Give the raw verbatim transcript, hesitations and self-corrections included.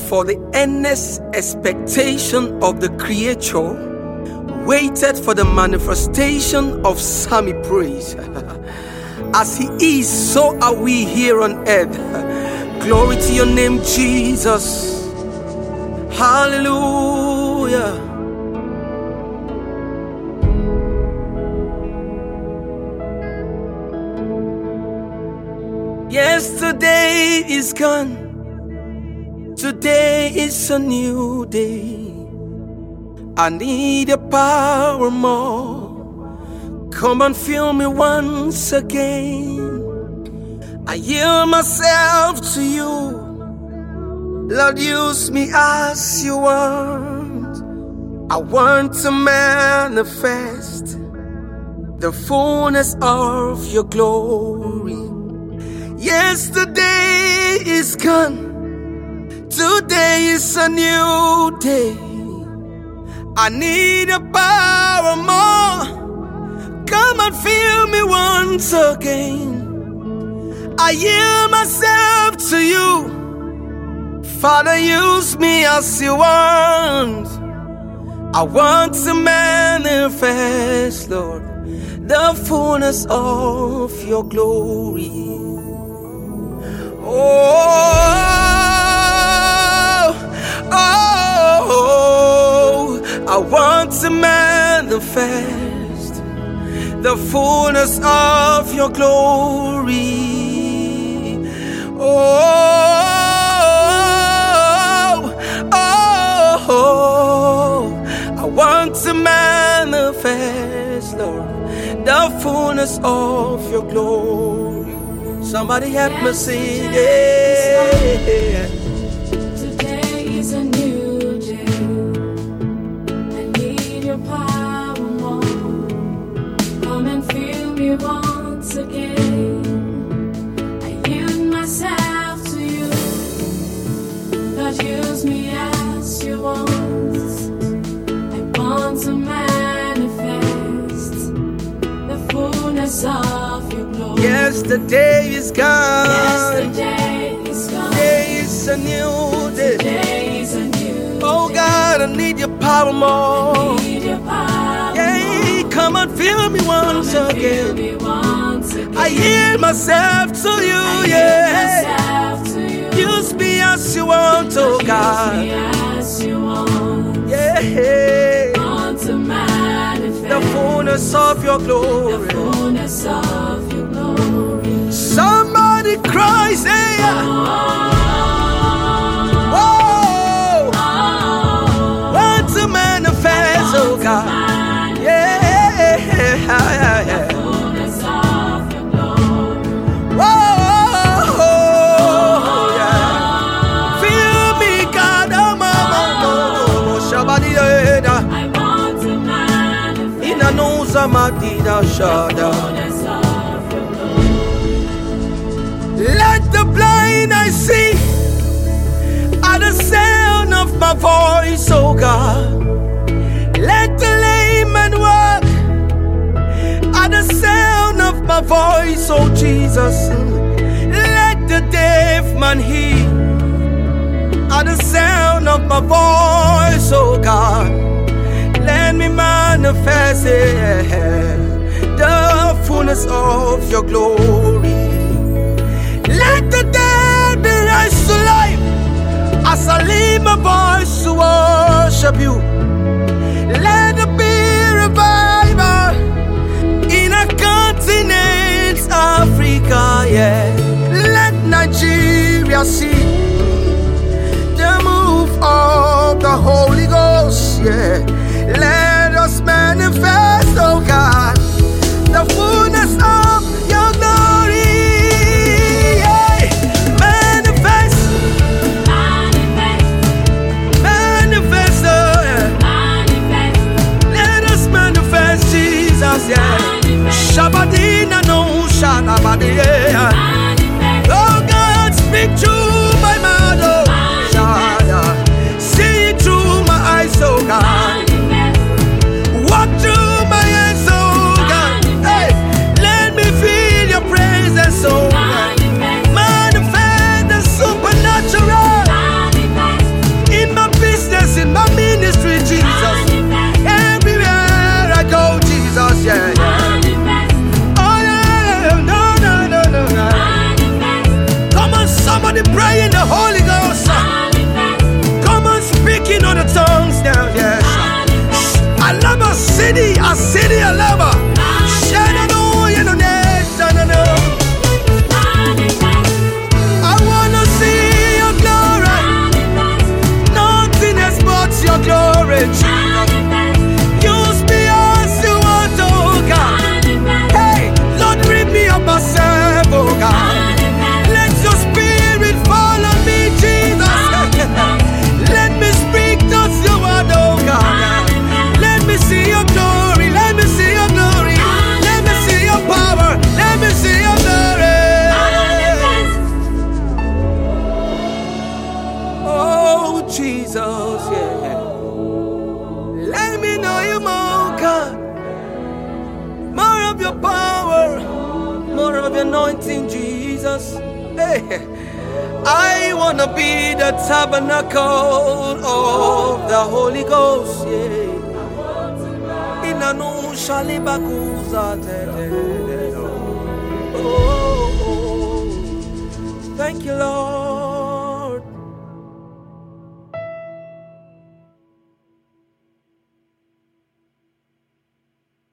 For the earnest expectation of the Creator waited for the manifestation of Sammy praise. As He is, so are we here on earth. Glory to your name, Jesus. Hallelujah. Yesterday is gone. Today is a new day. I need your power more. Come and fill me once again. I yield myself to you. Lord, use me as you want. I want to manifest the fullness of your glory. Yesterday is gone. Today is a new day. I need a power more. Come and fill me once again. I yield myself to you. Father, use me as you want. I want to manifest, Lord, the fullness of your glory. Oh, oh, I want to manifest the fullness of your glory. Oh, oh, I want to manifest, Lord, the fullness of your glory. Somebody help me sing it. Today is a new day. I need your power more. Come and fill me once again. I yield myself to you. Lord, use me as you want. I want to manifest the fullness of your glory. Yesterday is gone. Yesterday is gone. Today is a new day. Today is a new Oh day. God, I need your power more. I need your power Yeah, come and fill me once more. Fill again. me once again. I yield myself to you, I yield yeah. myself to you. Use me as you want, oh Use me God. as you want. Yeah, Want to manifest the fullness of your glory. the fullness of your glory. Somebody cries, hey, Oh, whoa, oh, want to manifest, oh God. Yeah, yeah. fullness of your glory. Whoa, yeah. Feel me, God, oh, mama, oh, Shabbat, I want to manifest in a nose, Madina, Shada. fullness of your glory. Let the blind I see at the sound of my voice, oh God. Let the lame walk at the sound of my voice, oh Jesus. Let the deaf man hear at the sound of my voice, oh God. Let me manifest it, the fullness of your glory. Let the dead be raised to life as I leave my voice to worship you. Let there be revival in a continent, Africa, yeah. Let Nigeria see the move of the Holy Ghost, yeah. Let us manifest, oh God, the fullness of your glory. Shabadina no Shanabadia. Oh God, speak through my mouth, Shada. See through my eyes, oh God. Walk through my eyes, oh God. Hey, let me feel your presence, oh God. Manifest the supernatural. glory, Jesus. Use me as you want, oh God. Hey, Lord, rid me of myself, oh God. Let your spirit fall on me, Jesus. Let me speak just your word, oh God. Let me see your glory. Let me see your glory. Let me see your power. Let me see your glory. Oh, Jesus, yeah. Let me know you more, God. More of your power. More of your anointing, Jesus. Hey. I want to be the tabernacle of the Holy Ghost, yeah. In a no shalibakuza tete.